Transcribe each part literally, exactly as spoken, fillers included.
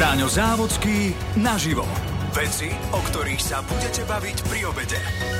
Bráňo Závodský naživo. Veci, o ktorých sa budete baviť pri obede.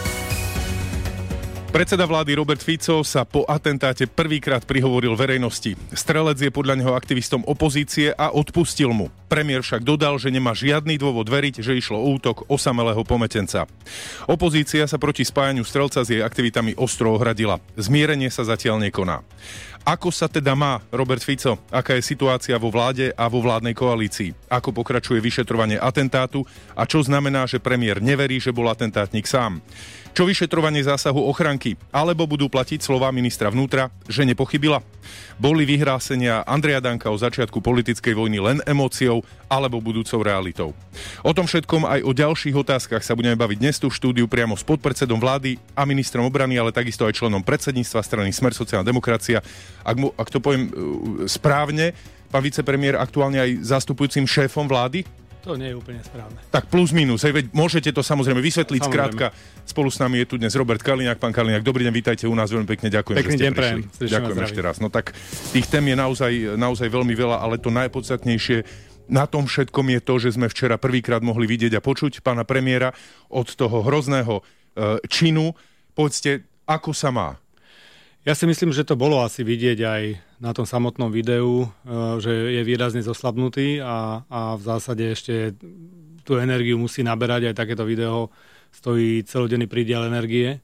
Predseda vlády Robert Fico sa po atentáte prvýkrát prihovoril verejnosti. Strelec je podľa neho aktivistom opozície a odpustil mu. Premiér však dodal, že nemá žiadny dôvod veriť, že išlo o útok osamelého pometenca. Opozícia sa proti spájaniu strelca s jej aktivitami ostro ohradila. Zmierenie sa zatiaľ nekoná. Ako sa teda má Robert Fico? Aká je situácia vo vláde a vo vládnej koalícii? Ako pokračuje vyšetrovanie atentátu? A čo znamená, že premiér neverí, že bol atentátnik sám? Čo vyšetrovanie zásahu ochranky? Alebo budú platiť slová ministra vnútra, že nepochybila? Boli vyhrásenia Andreja Danka o začiatku politickej vojny len emóciou alebo budúcou realitou? O tom všetkom aj o ďalších otázkach sa budeme baviť dnes tu v štúdiu priamo s podpredsedom vlády a ministrom obrany, ale takisto aj členom predsedníctva strany Smer sociálna demokracia. Ak, mu, ak to poviem uh, správne, pán vicepremiér aktuálne aj zastupujúcim šéfom vlády? To nie je úplne správne. Tak plus minus, hej, veď môžete to samozrejme vysvetliť samozrejme. Skrátka. Spolu s nami je tu dnes Robert Kaliňák. Pán Kaliňák, dobrý deň, vítajte u nás, veľmi pekne ďakujem, Pekný že ste deň prišli. Prejem. Ďakujem ešte raz. No tak tých tém je naozaj, naozaj veľmi veľa, ale to najpodstatnejšie na tom všetkom je to, že sme včera prvýkrát mohli vidieť a počuť pána premiéra od toho hrozného e, činu. Povedzte, ako sa má? Ja si myslím, že to bolo asi vidieť aj na tom samotnom videu, že je výrazne zoslabnutý a, a v zásade ešte tú energiu musí naberať. Aj takéto video stojí celodenný prídiel energie.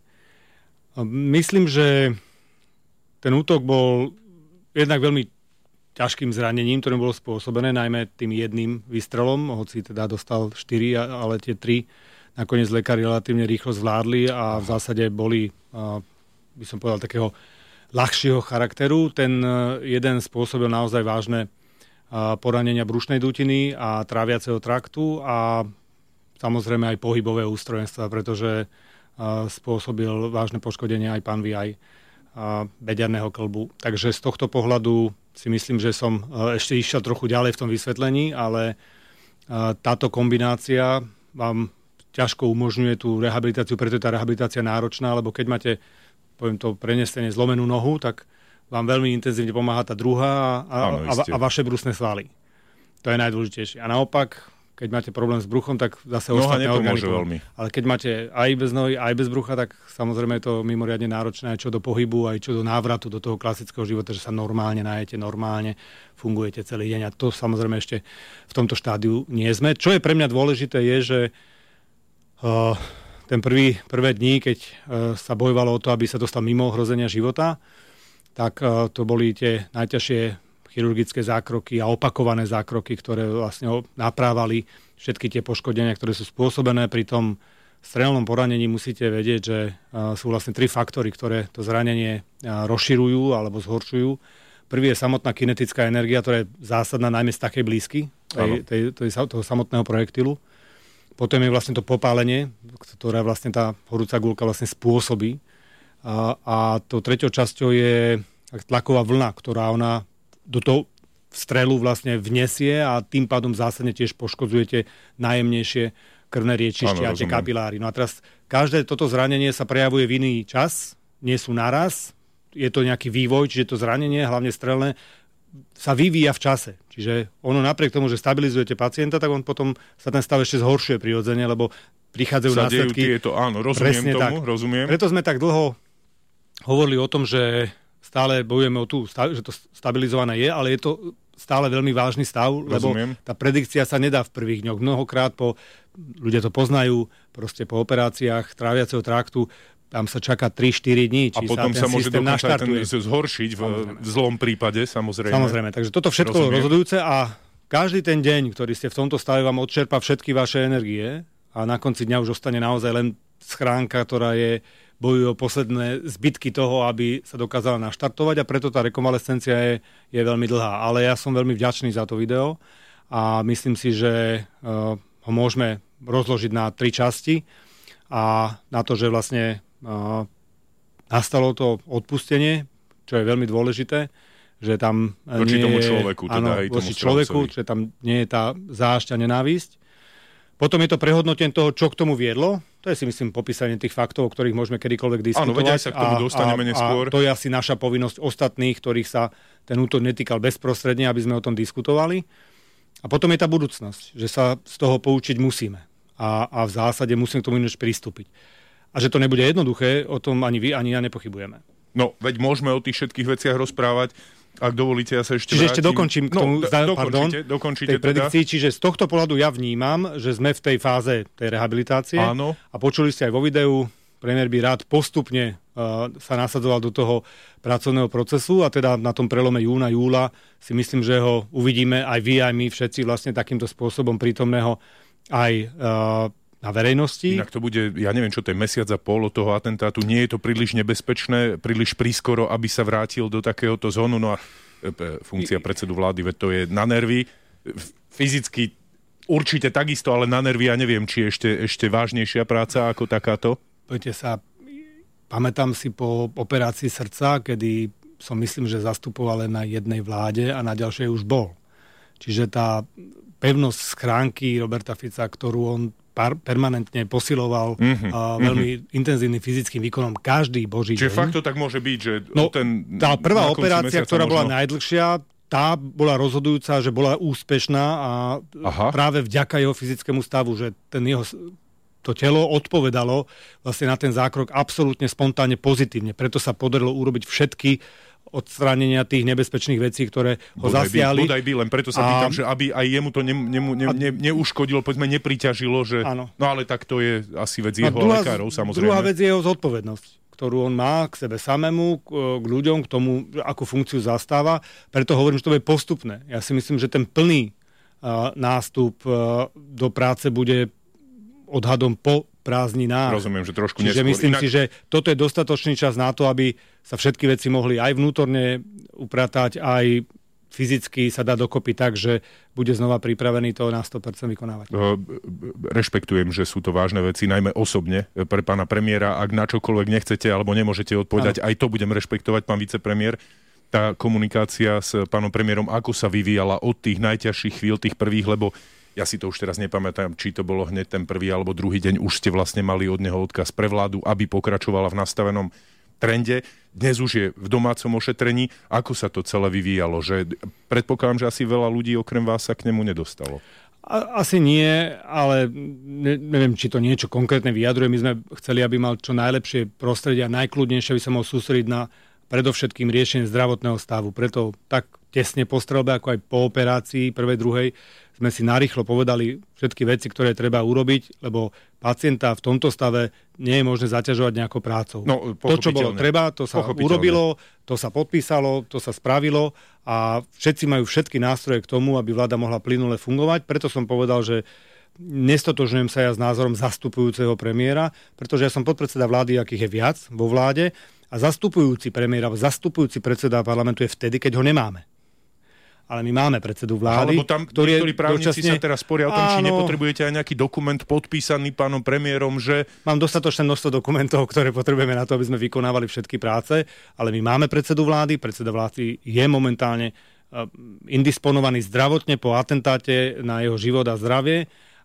Myslím, že ten útok bol jednak veľmi ťažkým zranením, ktorým bolo spôsobené najmä tým jedným výstrelom, hoci teda dostal štyri, ale tie tri nakoniec lekári relatívne rýchlo zvládli a v zásade boli, by som povedal, takého ľahšieho charakteru. Ten jeden spôsobil naozaj vážne poranenia brušnej dutiny a tráviaceho traktu a samozrejme aj pohybové ústrojenstva, pretože spôsobil vážne poškodenie aj panvy, aj bediarného kĺbu. Takže z tohto pohľadu si myslím, že som ešte išiel trochu ďalej v tom vysvetlení, ale táto kombinácia vám ťažko umožňuje tú rehabilitáciu, preto je tá rehabilitácia náročná, lebo keď máte, poviem to, prenesenie zlomenú nohu, tak vám veľmi intenzívne pomáha tá druhá a, Áno, a, a vaše brusné svaly. To je najdôležitejšie. A naopak, keď máte problém s bruchom, tak zase Noha ostatné orgány. veľmi. Ale keď máte aj bez nohy, aj bez brucha, tak samozrejme je to mimoriadne náročné aj čo do pohybu, aj čo do návratu do toho klasického života, že sa normálne najete, normálne fungujete celý deň. A to samozrejme ešte v tomto štádiu nie sme. Čo je pre mňa dôležité je, že uh, ten prvý, prvé dní, keď uh, sa bojovalo o to, aby sa dostal mimo ohrozenia života, tak uh, to boli tie najťažšie chirurgické zákroky a opakované zákroky, ktoré vlastne naprávali všetky tie poškodenia, ktoré sú spôsobené. Pri tom strelnom poranení musíte vedieť, že uh, sú vlastne tri faktory, ktoré to zranenie uh, rozširujú alebo zhoršujú. Prvý je samotná kinetická energia, ktorá je zásadná najmä z takej blízky tej, tej, tej, toho samotného projektilu. Potom je vlastne to popálenie, ktoré vlastne tá horúca guľka vlastne spôsobí. A, a tou treťou časťou je tlaková vlna, ktorá ona do toho strelu vlastne vnesie a tým pádom zásadne tiež poškodzujete najjemnejšie krvné riečište a tie kapiláry. No a teraz každé toto zranenie sa prejavuje v iný čas, nie sú naraz, je to nejaký vývoj, čiže to zranenie, hlavne strelné, sa vyvíja v čase. Čiže ono napriek tomu, že stabilizujete pacienta, tak on potom sa ten stav ešte zhoršuje prirodzene, lebo prichádzajú sa následky. Tieto, áno, rozumiem tomu, tak. rozumiem. Preto sme tak dlho hovorili o tom, že stále bojujeme o tú, že to stabilizované je, ale je to stále veľmi vážny stav, lebo Rozumiem. Tá predikcia sa nedá v prvých dňoch. Mnohokrát po, ľudia to poznajú, proste po operáciách tráviaceho traktu, tam sa čaká tri štyri dní, či a potom sa ten sa môže systém dokonca naštartuje. ten zhoršiť v, v zlom prípade, samozrejme. Samozrejme, takže toto všetko je rozhodujúce a každý ten deň, ktorý ste v tomto stave, vám odčerpá všetky vaše energie a na konci dňa už ostane naozaj len schránka, ktorá je bojujú o posledné zbytky toho, aby sa dokázala naštartovať a preto tá rekonvalescencia je, je veľmi dlhá. Ale ja som veľmi vďačný za to video a myslím si, že uh, ho môžeme rozložiť na tri časti a na to, že vlastne uh, nastalo to odpustenie, čo je veľmi dôležité, že tam voči nie tomu je, človeku, teda áno, aj tomu voči človeku, že tam nie je tá zášť a nenávisť. Potom je to prehodnotenie toho, čo k tomu viedlo. To je si myslím popísanie tých faktov, o ktorých môžeme kedykoľvek diskutovať. Áno, veď aj sa k tomu dostaneme a, neskôr. A to je asi naša povinnosť ostatných, ktorých sa ten útok netýkal bezprostredne, aby sme o tom diskutovali. A potom je tá budúcnosť, že sa z toho poučiť musíme. A, a v zásade musíme k tomu ináč pristúpiť. A že to nebude jednoduché, o tom ani vy, ani ja nepochybujeme. No, veď môžeme o tých všetkých veciach rozprávať. Ak dovolíte, ja sa ešte Čiže vrátim. ešte dokončím k tomu, no, zda, dokončite, pardon, dokončite tej predikcii. Teda. Čiže z tohto pohľadu ja vnímam, že sme v tej fáze tej rehabilitácie. Áno. A počuli ste aj vo videu, premiér by rád postupne uh, sa nasadzoval do toho pracovného procesu a teda na tom prelome júna, júla si myslím, že ho uvidíme aj vy, aj my všetci vlastne takýmto spôsobom prítomného aj uh, na verejnosti. Inak to bude, ja neviem, čo to je mesiac a pol od toho atentátu. Nie je to príliš nebezpečné, príliš prískoro, aby sa vrátil do takéhoto zónu. No a funkcia predsedu vlády, veď to je na nervy. Fyzicky určite takisto, ale na nervy ja neviem, či je ešte, ešte vážnejšia práca ako takáto. Poďte sa, pamätám si po operácii srdca, kedy som myslím, že zastupoval len na jednej vláde a na ďalšej už bol. Čiže tá pevnosť schránky Roberta Fica, ktorú on par- permanentne posiloval mm-hmm, a veľmi mm-hmm. intenzívnym fyzickým výkonom každý boží Čiže deň. fakt to tak môže byť, že no, ten... Tá prvá operácia, ktorá možno... bola najdlhšia, tá bola rozhodujúca, že bola úspešná a Aha. práve vďaka jeho fyzickému stavu, že ten jeho... to telo odpovedalo vlastne na ten zákrok absolútne spontánne pozitívne. Preto sa podarilo urobiť všetky odstránenia tých nebezpečných vecí, ktoré ho bodaj zasiahli. By, bodaj by, len preto sa pýtam, a... že aby aj jemu to ne, ne, ne, ne, neuškodilo, povedzme, nepriťažilo, že... Áno. No ale tak to je asi vec jeho druhá, lekárov, samozrejme. Druhá vec je jeho zodpovednosť, ktorú on má k sebe samému, k, k ľuďom, k tomu, akú funkciu zastáva. Preto hovorím, že to je postupné. Ja si myslím, že ten plný uh, nástup uh, do práce bude odhadom po prázdninách. Rozumiem, že trošku Čiže neskôr. myslím Inak... si, že toto je dostatočný čas na to, aby sa všetky veci mohli aj vnútorne upratať, aj fyzicky sa dá dokopy tak, že bude znova pripravený to na sto percent vykonávať. Rešpektujem, že sú to vážne veci, najmä osobne pre pána premiéra. Ak na čokoľvek nechcete alebo nemôžete odpovedať, ano. Aj to budem rešpektovať, pán vicepremiér. Tá komunikácia s pánom premiérom, ako sa vyvíjala od tých najťažších chvíľ, tých prvých, lebo ja si to už teraz nepamätám, či to bolo hneď ten prvý alebo druhý deň, už ste vlastne mali od neho odkaz pre vládu, aby pokračovala v nastavenom trende. Dnes už je v domácom ošetrení. Ako sa to celé vyvíjalo? Že predpokladám, že asi veľa ľudí okrem vás sa k nemu nedostalo. A, asi nie, ale ne, neviem, či to niečo konkrétne vyjadruje. My sme chceli, aby mal čo najlepšie prostredie a najkľudnejšie, aby sa mohol sústrediť na predovšetkým riešenie zdravotného stavu. Preto tak tesne po strelbe, ako aj po operácii prvej, druhej, sme si narýchlo povedali všetky veci, ktoré treba urobiť, lebo pacienta v tomto stave nie je možné zaťažovať nejakou prácou. No, to, čo bolo treba, to sa urobilo, to sa podpísalo, to sa spravilo a všetci majú všetky nástroje k tomu, aby vláda mohla plynule fungovať. Preto som povedal, že nestotožňujem sa ja s názorom zastupujúceho premiéra, pretože ja som podpredseda vlády, akých je viac vo vláde, a zastupujúci premiéra, zastupujúci predseda parlamentu je vtedy, keď ho nemáme. Ale my máme predsedu vlády, alebo tam ktorý niektorí právnici dočasne... sa teraz sporia o tom, či Áno. nepotrebujete aj nejaký dokument podpísaný pánom premiérom, že... Mám dostatočné množstvo dokumentov, ktoré potrebujeme na to, aby sme vykonávali všetky práce, ale my máme predsedu vlády, predseda vlády je momentálne uh, indisponovaný zdravotne po atentáte na jeho život a zdravie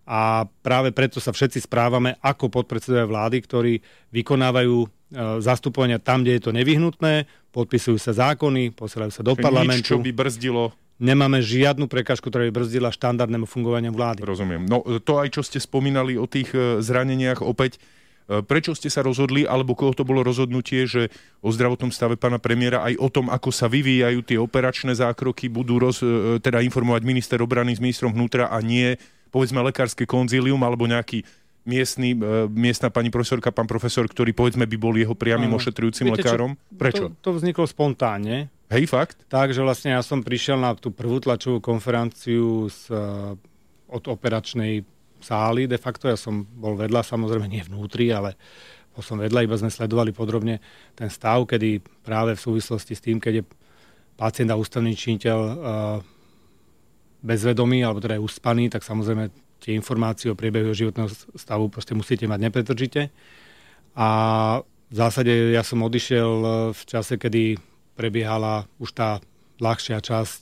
a práve preto sa všetci správame ako podpredsedovia vlády, ktorí vykonávajú uh, zastupovania tam, kde je to nevyhnutné, podpisujú sa zákony, posielajú sa do parlamentu. Nič, čo by brzdilo... Nemáme žiadnu prekážku, ktorá by brzdila štandardnému fungovaniu vlády. Rozumiem. No to aj, čo ste spomínali o tých zraneniach, opäť, prečo ste sa rozhodli, alebo koho to bolo rozhodnutie, že o zdravotnom stave pána premiéra, aj o tom, ako sa vyvíjajú tie operačné zákroky, budú roz, teda informovať minister obrany s ministrom vnútra a nie, povedzme, lekárske konzílium, alebo nejaký miestny, miestna pani profesorka, pán profesor, ktorý, povedzme, by bol jeho priamym Áno. Viete, lekárom. Čo? Prečo? To, to vzniklo spontánne. Hej, fakt? Takže vlastne ja som prišiel na tú prvú tlačovú konferenciu z, od operačnej sály. De facto ja som bol vedľa, samozrejme nie vnútri, ale bol som vedľa, iba sme sledovali podrobne ten stav, kedy práve v súvislosti s tým, keď je pacient a ústavný činiteľ uh, bezvedomý, alebo teda je uspaný, tak samozrejme tie informácie o priebehu životného stavu proste musíte mať nepretržite. A v zásade ja som odišiel v čase, kedy prebiehala už tá ľahšia časť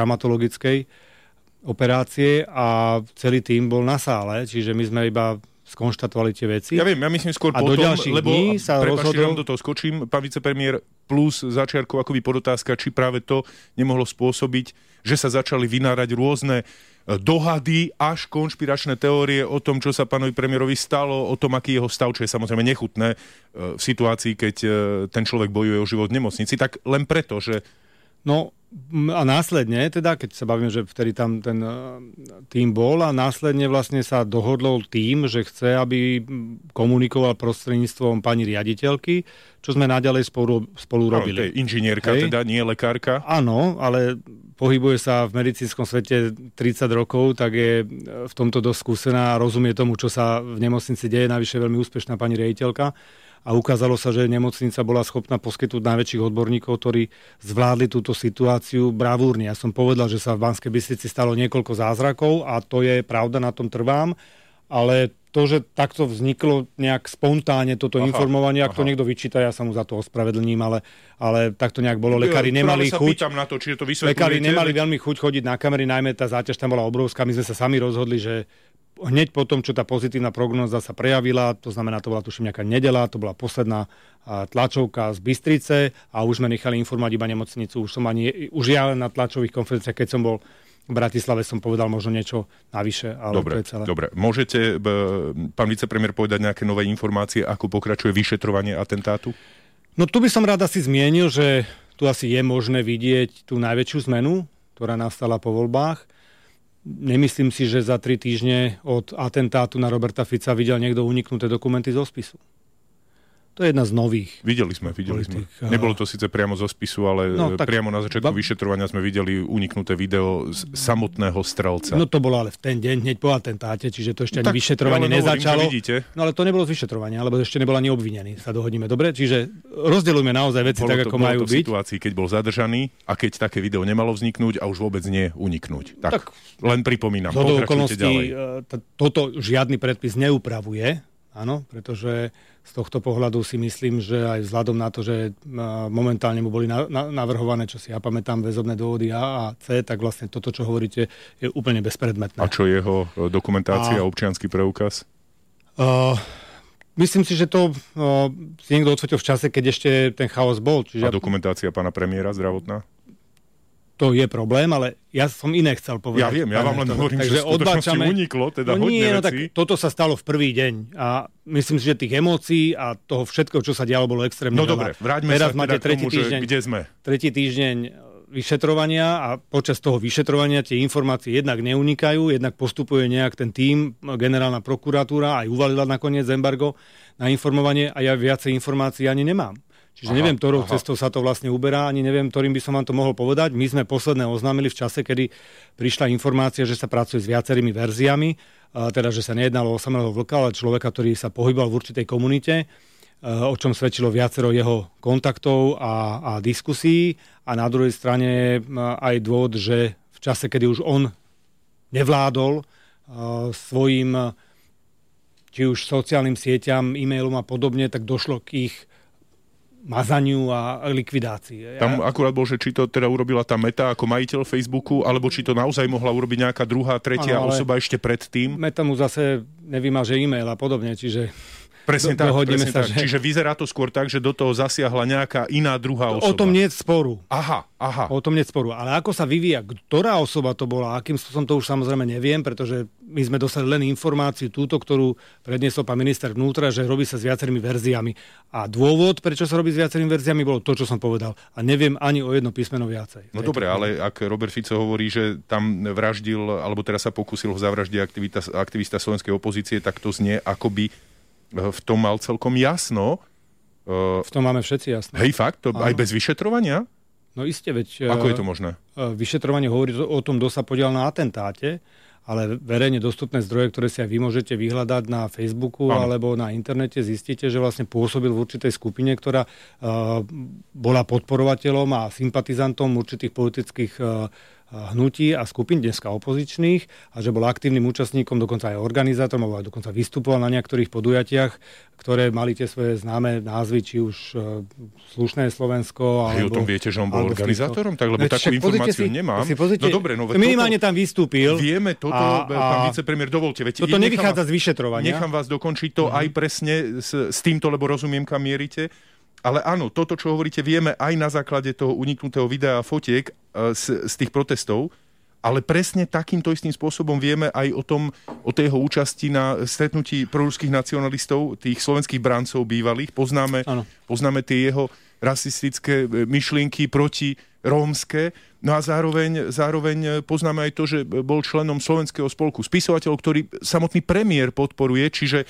traumatologickej operácie a celý tým bol na sále, čiže my sme iba skonštatovali tie veci. Ja viem, ja myslím skôr a potom, do ďalších lebo, dní sa prepáčte, rozhodol... do toho skočím, pán vicepremiér, plus začiarkov akoby podotázka, či práve to nemohlo spôsobiť, že sa začali vynárať rôzne dohady až konšpiračné teórie o tom, čo sa pánovi premiérovi stalo, o tom, aký jeho stav, čo je samozrejme nechutné v situácii, keď ten človek bojuje o život v nemocnici, tak len preto, že... No a následne, teda, keď sa bavíme, že vtedy tam ten tým bol a následne vlastne sa dohodol tým, že chce, aby komunikoval prostredníctvom pani riaditeľky, čo sme naďalej spolu, spolu robili. No, to je inžinierka, Hej. teda, nie lekárka. Áno, ale pohybuje sa v medicínskom svete tridsať rokov, tak je v tomto dosť skúsená a rozumie tomu, čo sa v nemocnici deje. Navyše veľmi úspešná pani riaditeľka. A ukázalo sa, že nemocnica bola schopná poskytnúť najväčších odborníkov, ktorí zvládli túto situáciu bravúrne. Ja som povedal, že sa v Banskej Bystrici stalo niekoľko zázrakov a to je pravda, na tom trvám, ale to, že takto vzniklo nejak spontánne toto aha, informovanie, ak aha. to niekto vyčíta, ja sa mu za to ospravedlním, ale, ale takto nejak bolo. Lekári ja, nemali chuť. Na to, či to lekári nemali veľmi chuť chodiť na kamery, najmä tá záťaž tam bola obrovská. My sme sa sami rozhodli, že hneď po tom, čo tá pozitívna prognóza sa prejavila, to znamená, to bola tuším nejaká nedeľa, to bola posledná tlačovka z Bystrice a už sme nechali informovať iba nemocnicu. Už som ani, už ja na tlačových konferenciách, keď som bol v Bratislave, som povedal možno niečo navyše, ale dobre, to je celé. Dobre, môžete, pán vicepremiér, povedať nejaké nové informácie, ako pokračuje vyšetrovanie atentátu? No tu by som rád asi zmienil, že tu asi je možné vidieť tú najväčšiu zmenu, ktorá nastala po voľbách. Nemyslím si, že za tri týždne od atentátu na Roberta Fica videl niekto uniknuté dokumenty zo spisu. To je jedna z nových. Videli sme, videli politik. sme. Nebolo to síce priamo zo spisu, ale no, tak, priamo na začiatku ba... vyšetrovania sme videli uniknuté video z samotného strelca. No to bolo ale v ten deň, hneď po atentáte, čiže to ešte ani tak, vyšetrovanie nezačalo. No ale to nebolo z vyšetrovania, lebo ešte nebol ani obvinený, sa dohodneme. Dobre, čiže rozdeľujeme naozaj veci bolo tak, to, ako majú byť. Bolo to v situácii, keď bol zadržaný a keď také video nemalo vzniknúť a už vôbec nie uniknúť. Tak, tak len pripomínam, pokračujte ďalej. T- toto žiadny predpis neupravuje. Áno, pretože z tohto pohľadu si myslím, že aj vzhľadom na to, že momentálne mu boli na, na, navrhované, čo si ja pamätám, väzobné dôvody A a C, tak vlastne toto, čo hovoríte, je úplne bezpredmetné. A čo jeho dokumentácia a občiansky preukaz? Uh, myslím si, že to uh, si niekto odsvetil v čase, keď ešte ten chaos bol. Čiže a dokumentácia pána premiéra zdravotná? To je problém, ale ja som iné chcel povedať. Ja viem, ja vám len hovorím, že skutočnosti uniklo, teda no, hodne nie, no, tak toto sa stalo v prvý deň a myslím si, že tých emócií a toho všetkého, čo sa dialo, bolo extrémne no, veľa. No dobre, vráťme Teraz sa máte teda k tomu, týždeň, že kde sme. Tretí týždeň vyšetrovania a počas toho vyšetrovania tie informácie jednak neunikajú, jednak postupuje nejak ten tím, generálna prokuratúra, aj uvalila nakoniec embargo na informovanie a ja viacej informácií ani nemám. Čiže aha, neviem, ktorou aha. cestou sa to vlastne uberá, ani neviem, ktorým by som vám to mohol povedať. My sme posledné oznámili v čase, kedy prišla informácia, že sa pracuje s viacerými verziami, teda, že sa nejednalo o samého vlka, ale človeka, ktorý sa pohyboval v určitej komunite, o čom svedčilo viacero jeho kontaktov a, a diskusí. A na druhej strane aj dôvod, že v čase, kedy už on nevládol svojim či už sociálnym sieťam, e-mailom a podobne, tak došlo k ich mazaniu a likvidácii. Tam akurát bol, že či to teda urobila tá Meta ako majiteľ Facebooku, alebo či to naozaj mohla urobiť nejaká druhá, tretia ano, osoba ešte predtým. Meta mu zase nevymaže e-mail a podobne, čiže presne do, tak, presne sa, tak. Že... Čiže vyzerá to skôr tak, že do toho zasiahla nejaká iná druhá osoba. O tom nie je sporu. Aha, aha. O tom nie je sporu. Ale ako sa vyvíja, ktorá osoba to bola, akým spôsobom, to už samozrejme neviem, pretože my sme dostali len informáciu túto, ktorú predniesol pán minister vnútra, že robí sa s viacerými verziami. A dôvod, prečo sa robí s viacerými verziami, bolo to, čo som povedal. A neviem ani o jedno písmeno viacej. No dobre, ale ak Robert Fico hovorí, že tam vraždil, alebo teraz sa pokúsil ho zavraždiť aktivita, aktivista slovenskej opozície, tak to znie, akoby v tom mal celkom jasno. V tom máme všetci jasno. Hej, fakt? To aj bez vyšetrovania? No iste, veď... Ako je to možné? Vyšetrovanie hovorí o tom, kto sa podial na atentáte, ale verejne dostupné zdroje, ktoré si aj vy môžete vyhľadať na Facebooku ano. Alebo na internete, zistíte, že vlastne pôsobil v určitej skupine, ktorá uh, bola podporovateľom a sympatizantom určitých politických uh, hnutí a skupín, dneska opozičných, a že bol aktívnym účastníkom, dokonca aj organizátorom, alebo aj dokonca vystupoval na niektorých podujatiach, ktoré mali tie svoje známe názvy, či už uh, Slušné Slovensko, alebo... Aj o tom viete, že on bol organizátorom? Tak, lebo no, takú informáciu si, nemám. Si pozrite, no dobre, no minimálne tam vystúpil. Vieme toto, a, pán vicepremiér, dovolte. Veď, toto nevychádza z vyšetrovania. Nechám vás dokončiť to uh-huh. aj presne s, s týmto, lebo rozumiem, kam mierite. Ale áno, toto, čo hovoríte, vieme aj na základe toho uniknutého videa a fotiek uh, z, z tých protestov, ale presne takýmto istým spôsobom vieme aj o tom, o tej jeho účasti na stretnutí proruských nacionalistov, tých slovenských bráncov bývalých. Poznáme, poznáme tie jeho rasistické myšlienky proti rómske. No a zároveň, zároveň poznáme aj to, že bol členom Slovenského spolku spisovateľov, ktorý samotný premiér podporuje, čiže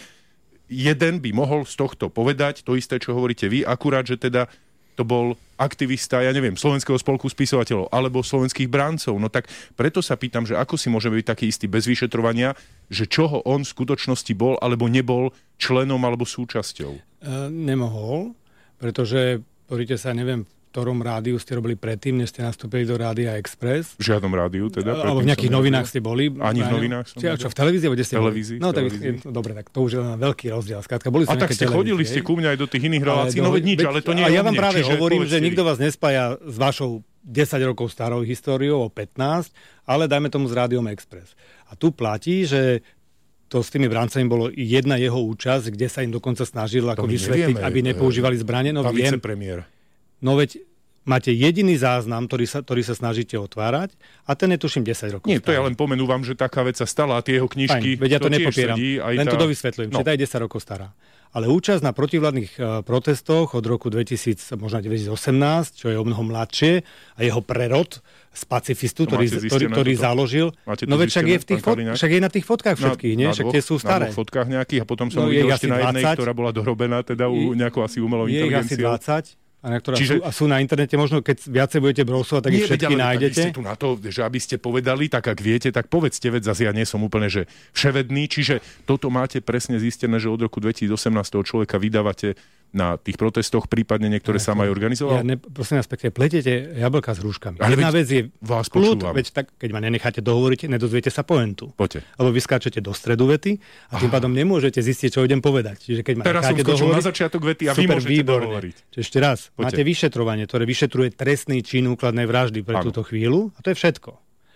jeden by mohol z tohto povedať to isté, čo hovoríte vy, akurát, že teda to bol aktivista, ja neviem, Slovenského spolku spisovateľov alebo slovenských bráncov. No tak preto sa pýtam, že ako si môže byť taký istý bez vyšetrovania, že čoho on v skutočnosti bol alebo nebol členom alebo súčasťou? E, nemohol, pretože, poďte sa, neviem, v ktorom rádiu ste robili predtým, než ste nastúpili do Rádia Express. V žiadnom rádiu teda? Alebo v nejakých novinách ste boli. Ani v novinách som Či, čo, v televízii? Kde ste televízii, boli? No tak, televízii. Dobre, tak to už je len veľký rozdiel. Skrátka, boli a tak ste chodili ste ku mňa aj do tých iných relácií, no veď nič, ale to nie je A ja vám práve čiže hovorím, že nikto vás nespája s vašou desať rokov starou históriou, o pätnásť, ale dajme tomu s Rádiom Express. A tu platí, že to s tými brancami bolo jedna jeho účasť, kde sa im dokonca snažil ako vysvetliť, aby nepoužívali zbrane. No, pán vicepremiér. No veď máte jediný záznam, ktorý sa, ktorý sa snažíte otvárať a ten je tuším desať rokov. Nie, to ja len pomenúvam, že taká vec sa stala a tie jeho knižky... Fajn, veď ja to, to nepopieram, sedí, len tá... to dovysvetľujem, no. Čiže tá je desať rokov stará. Ale účasť na protivládnych uh, protestoch od roku dvetisíc, možno dvetisícosemnásť, čo je o mnoho mladšie, a jeho prerod z pacifistu, ktorý, ktorý, ktorý založil. No veď však je, v tých fot... však je na tých fotkách všetkých, nie? Však tie sú staré. Na dvoch fotkách nejakých a potom som no, videl ešte na jednej, dvadsať, ktorá bola dohrobená teda u nejakou asi umelou inteligenciou. Je asi dvadsať. A, Čiže... sú, a sú na internete, možno keď viacej budete browsovať, tak ich všetky ale, nájdete. Nie, ste tu na to, že aby ste povedali, tak ak viete, tak povedzte, veď zase ja nie som úplne že vševedný, čiže toto máte presne zistené, že od roku dvetisícosemnásť toho človeka vydávate na tých protestoch, prípadne niektoré ja, sám aj organizoval? Ja ne, prosím vás pekne, pletete jablka s hruškami. Ale Jedna vec je vás kľud, veď tak, keď ma nenecháte dohovoriť, nedozviete sa pointu. Poďte. Lebo vy skáčete do stredu vety a tým pádom nemôžete zistiť, čo idem povedať. Čiže keď ma Teraz necháte dohovoriť, na začiatok vety a vy môžete výborné. dohovoriť. Čiže ešte raz, Poďte. Máte vyšetrovanie, ktoré vyšetruje trestný čin úkladnej vraždy pre ano. túto chvíľu a to je všetko.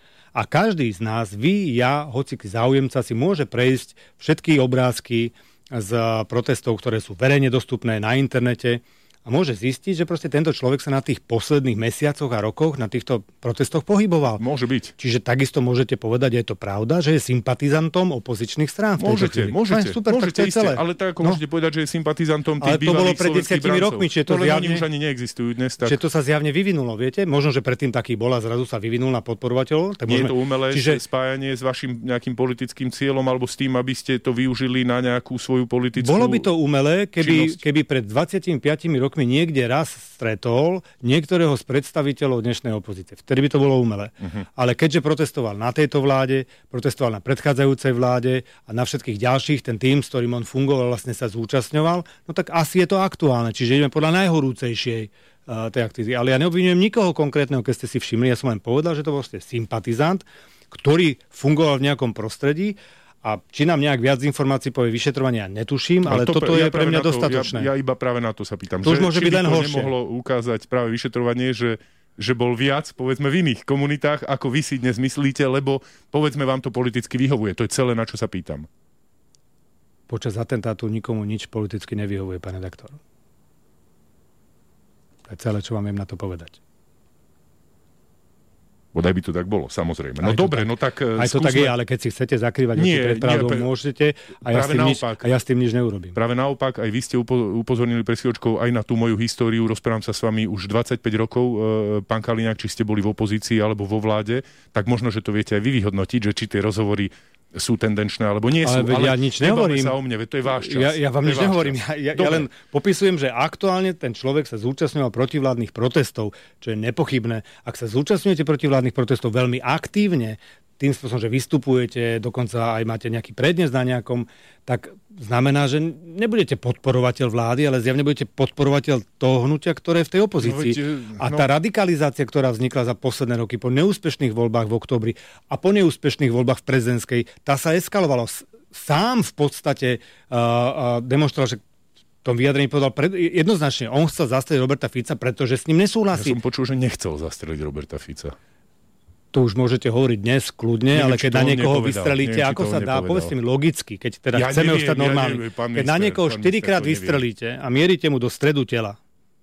A každý z nás, vy, ja, hociký záujemca, si môže prejsť všetky obrázky z protestov, ktoré sú verejne dostupné na internete a môže zistiť, že proste tento človek sa na tých posledných mesiacoch a rokoch na týchto protestoch pohyboval. Môže byť. Čiže takisto môžete povedať, je to pravda, že je sympatizantom opozičných strán. Môžete, môžete, super, môžete isté, ale tak ako no. môžete povedať, že je sympatizantom tých bývalých slovenských brancov. Ale to bolo pred desiatimi rokmi, čiže to, to zjavne, už ani neexistujú dnes. Tak... Čiže to sa zjavne vyvinulo, viete? Možno, že predtým taký bol a zrazu sa vyvinul na podporovateľov. Tak Nie môžeme... je to umelé čiže... spájanie s vašim nejakým politickým cieľom alebo s tým, aby ste to využili na nejakú svoju politickú Bolo by to umelé, keby, keby pred dvadsiatimi piatimi rokmi niekde raz stretol niektorého z predstaviteľov dnešnej opozície. Vtedy by to bolo umelé. Uh-huh. Ale keďže protestoval na tejto vláde, protestoval na predchádzajúcej vláde a na všetkých ďalších, ten tým, s ktorým on fungoval, vlastne sa zúčastňoval, no tak asi je to aktuálne. Čiže ideme podľa najhorúcejšej uh, tej aktivity. Ale ja neobvinujem nikoho konkrétneho, keď ste si všimli. Ja som len povedal, že to bol sympatizant, ktorý fungoval v nejakom prostredí. A či nám nejak viac informácií povie vyšetrovania, netuším, ale, ale to, toto ja je pre mňa to, dostatočné. Ja, ja iba práve na to sa pýtam. To už môže byť len horšie. Či by to nemohlo ukázať práve vyšetrovanie, že, že bol viac, povedzme, v iných komunitách, ako vy si dnes myslíte, lebo, povedzme, vám to politicky vyhovuje. To je celé, na čo sa pýtam. Počas atentátu nikomu nič politicky nevyhovuje, pán redaktor. To je celé, čo vám viem na to povedať. Bodaj by to tak bolo, samozrejme. No dobre, tak, no tak aj to skúsme... tak je, ale keď si chcete zakrývať oči pred pravdou, pre... môžete a ja, nič, a ja s tým nič neurobím. Práve naopak, aj vy ste upo- upozornili pre chvíľočkou aj na tú moju históriu. Rozprávam sa s vami už dvadsaťpäť rokov, e, pán Kaliňák, či ste boli v opozícii alebo vo vláde, tak možno, že to viete aj vy vyhodnotiť, že či tie rozhovory sú tendenčné, alebo nie sú. Ale, ale ja nič nehovorím. Sa o mne, to je váš čas. Ja, ja vám nič nehovorím. Ja, ja, ja len popisujem, že aktuálne ten človek sa zúčastňoval protivládnych protestov, čo je nepochybné. Ak sa zúčastňujete protivládnych protestov veľmi aktívne, tým spôsobom, že vystupujete, dokonca aj máte nejaký prednes na nejakom, tak znamená, že nebudete podporovateľ vlády, ale zjavne budete podporovateľ toho hnutia, ktoré je v tej opozícii. No, no. A tá radikalizácia, ktorá vznikla za posledné roky po neúspešných voľbách v októbri a po neúspešných voľbách v prezidentskej, tá sa eskalovala. Sám v podstate uh, uh, demonstroval, že v tom vyjadrení povedal pred, jednoznačne, on chcel zastreliť Roberta Fica, pretože s ním nesúhlasí. Ja som počul, že nechcel zastreliť Roberta Fica. To už môžete hovoriť dnes kľudne, neviem, ale keď na niekoho nepovedal, vystrelíte, neviem, ako sa dá, povedzte mi logicky, keď teda ja chceme ostať normálni. Ja neviem, keď na niekoho štyrikrát vystrelíte a mierite mu do stredu tela,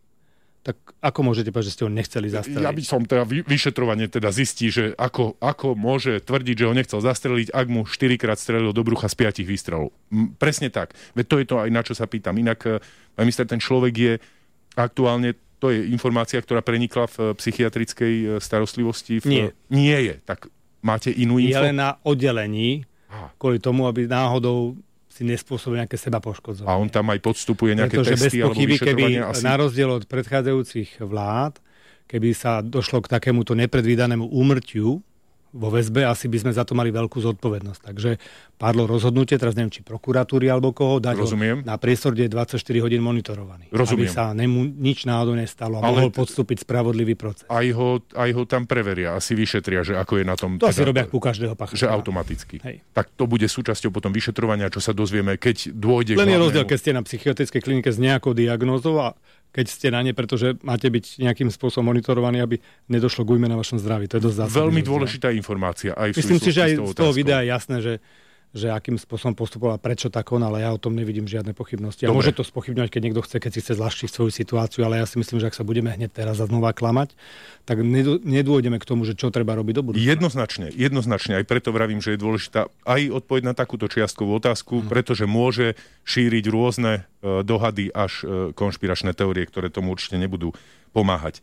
tak ako môžete povedať, že ste ho nechceli zastreliť? Ja by som teda vyšetrovanie teda zistí, že ako, ako môže tvrdiť, že ho nechcel zastreliť, ak mu štyrikrát strelil do brucha z piatich výstrelov. Presne tak. Veď to je to aj na čo sa pýtam. Inak, pán minister, ten človek je aktuálne, to je informácia, ktorá prenikla v psychiatrickej starostlivosti. V... Nie. Nie je. Tak máte inú info? Je len na oddelení, kvôli tomu, aby náhodou si nespôsobil nejaké seba poškodzovanie. A on tam aj podstupuje nejaké Pretože testy alebo vyšetrovania? Keby asi... na rozdiel od predchádzajúcich vlád, keby sa došlo k takémuto nepredvídanému úmrtiu vo väzbe, asi by sme za to mali veľkú zodpovednosť. Takže padlo rozhodnutie, teraz neviem, či prokuratúry alebo koho, dať Rozumiem. ho na priestor, kde je dvadsaťštyri hodín monitorovaný. Rozumiem. Aby sa nemu nič náhodou nestalo a Ale mohol podstúpiť spravodlivý proces. Aj ho, aj ho tam preveria, asi vyšetria, že ako je na tom... To teda, asi robia ku každého pachateľa. Že automaticky. Hej. Tak to bude súčasťou potom vyšetrovania, čo sa dozvieme, keď dôjde Len k je rozdiel, keď ste na psychiatrickej klinike s nejakou diagnózou a keď ste na ne, pretože máte byť nejakým spôsobom monitorovaní, aby nedošlo k újme na vašom zdraví. To je dosť zásadné. Veľmi dôležitá informácia. Aj v Myslím si, že aj z toho otázkou. videa je jasné, že, že akým spôsobom postupoval, prečo tak on, ale ja o tom nevidím žiadne pochybnosti. A Dobre. môže to spochybňovať, keď niekto chce, keď si chce zľahčiť svoju situáciu, ale ja si myslím, že ak sa budeme hneď teraz a znova klamať, tak nedôjdeme k tomu, že čo treba robiť do budúcna. Jednoznačne, jednoznačne. Aj preto vravím, že je dôležitá aj odpoveď na takúto čiastkovú otázku, hmm. pretože môže šíriť rôzne uh, dohady až uh, konšpiračné teórie, ktoré tomu určite nebudú pomáhať.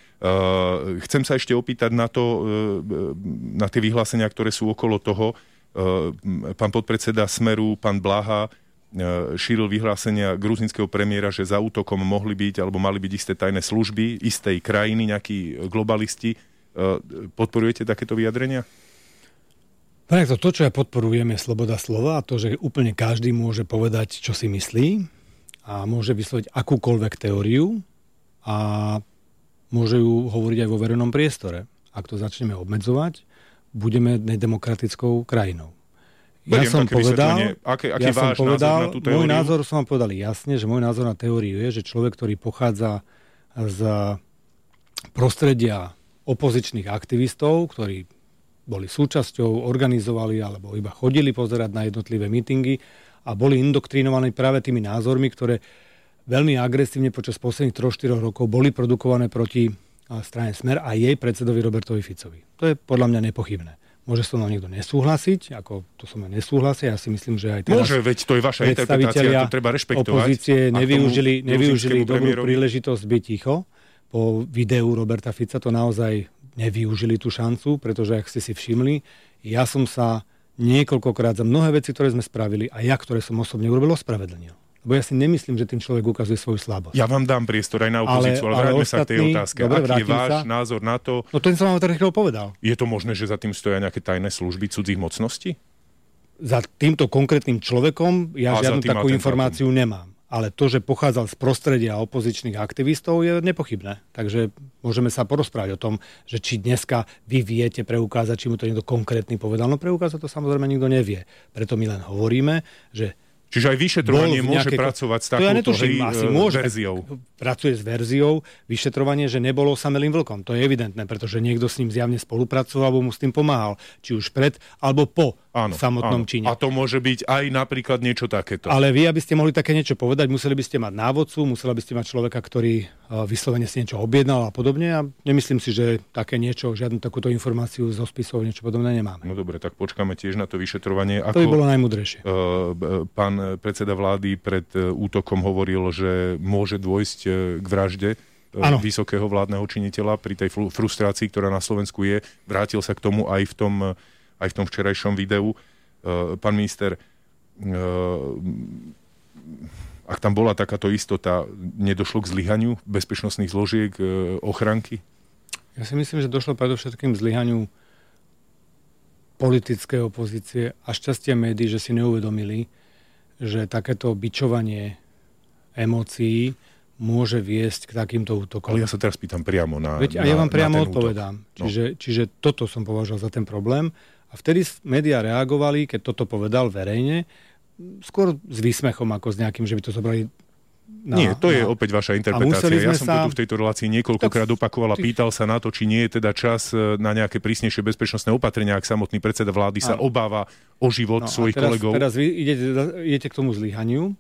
Uh, chcem sa ešte opýtať na to, uh, na tie vyhlásenia, ktoré sú okolo toho. Uh, pán podpredseda Smeru, pán Blaha, šíril vyhlásenia gruzínskeho premiéra, že za útokom mohli byť alebo mali byť isté tajné služby istej krajiny, nejakí globalisti. Podporujete takéto vyjadrenia? To, to, čo ja podporujem, je sloboda slova a to, že úplne každý môže povedať, čo si myslí a môže vysloviť akúkoľvek teóriu a môže ju hovoriť aj vo verejnom priestore. Ak to začneme obmedzovať, budeme nedemokratickou krajinou. Ja Beriem som povedal, aké, aký ja som váš povedal, názor na tú teóriu? Môj názor som vám povedal jasne, že môj názor na teóriu je, že človek, ktorý pochádza z prostredia opozičných aktivistov, ktorí boli súčasťou, organizovali alebo iba chodili pozerať na jednotlivé mítingy a boli indoktrinovaní práve tými názormi, ktoré veľmi agresívne počas posledných tri štyri rokov boli produkované proti strane Smer a jej predsedovi Robertovi Ficovi. To je podľa mňa nepochybné. Môže so mnou niekto nesúhlasiť, ako to som ja nesúhlasia, ja si myslím, že aj teraz Môže, veď to je vaša interpretácia, to treba rešpektovať. Opozície nevyužili, nevyužili dobrú príležitosť byť ticho. Po videu Roberta Fica to naozaj nevyužili tú šancu, pretože ak ste si všimli, ja som sa niekoľkokrát za mnohé veci, ktoré sme spravili a ja, ktoré som osobne urobil, ospravedlnil. Lebo ja si nemyslím, že tým človek ukazuje svoju slabosť. Ja vám dám priestor aj na opozíciu, ale, ale vráťme sa k tej otázke. Dobre, aký je váš sa. názor na to? No to som vám teraz povedal. Je to možné, že za tým stoja nejaké tajné služby cudzích mocností? Za týmto konkrétnym človekom ja a žiadnu takú informáciu nemám. Ale to, že pochádzal z prostredia opozičných aktivistov, je nepochybné. Takže môžeme sa porozprávať o tom, že či dneska vy viete preukázať, či mu to niekto konkrétny povedal. No preukázať to samozrejme nikto nevie. Preto my len hovoríme, že Čiže aj vyšetrovanie môže nejaké... pracovať s takouto ja netuším, asi môže, verziou. Pracuje s verziou vyšetrovanie, že nebolo samelým vlkom. To je evidentné, pretože niekto s ním zjavne spolupracoval alebo mu s tým pomáhal. Či už pred, alebo po áno, samotnom áno. čine. A to môže byť aj napríklad niečo takéto. Ale vy, aby ste mohli také niečo povedať, museli by ste mať návodcu, museli by ste mať človeka, ktorý vyslovene si niečo objednal a podobne. A nemyslím si, že také niečo, žiadnu takúto informáciu zo spisov niečo podobné nemáme. No dobre, tak počkáme tiež na to vyšetrovanie. Ako, to by bolo najmudrejšie. Uh, pán predseda vlády pred útokom hovoril, že môže dôjsť k vražde ano. vysokého vládneho činiteľa pri tej frustrácii, ktorá na Slovensku je. Vrátil sa k tomu aj v tom, aj v tom včerajšom videu. Pán minister, ak tam bola takáto istota, nedošlo k zlyhaniu bezpečnostných zložiek ochranky? Ja si myslím, že došlo predovšetkým k zlyhaniu politickej opozície a šťastie médií, že si neuvedomili, že takéto bičovanie emócií môže viesť k takýmto útokom. Ale ja sa teraz pýtam priamo na Veď, na, a ja vám priamo na odpovedám. No. Čiže, čiže toto som považoval za ten problém. A vtedy médiá reagovali, keď toto povedal verejne, skôr s výsmechom, ako s nejakým, že by to zobrali na... Nie, to je na... opäť vaša interpretácia. Ja som sa... to tu v tejto relácii niekoľkokrát opakoval a tých... pýtal sa na to, či nie je teda čas na nejaké prísnejšie bezpečnostné opatrenia, ak samotný predseda vlády sa Áno. obáva o život no, svojich teraz, kolegov. Teraz vy idete, idete k tomu zlyhaniu,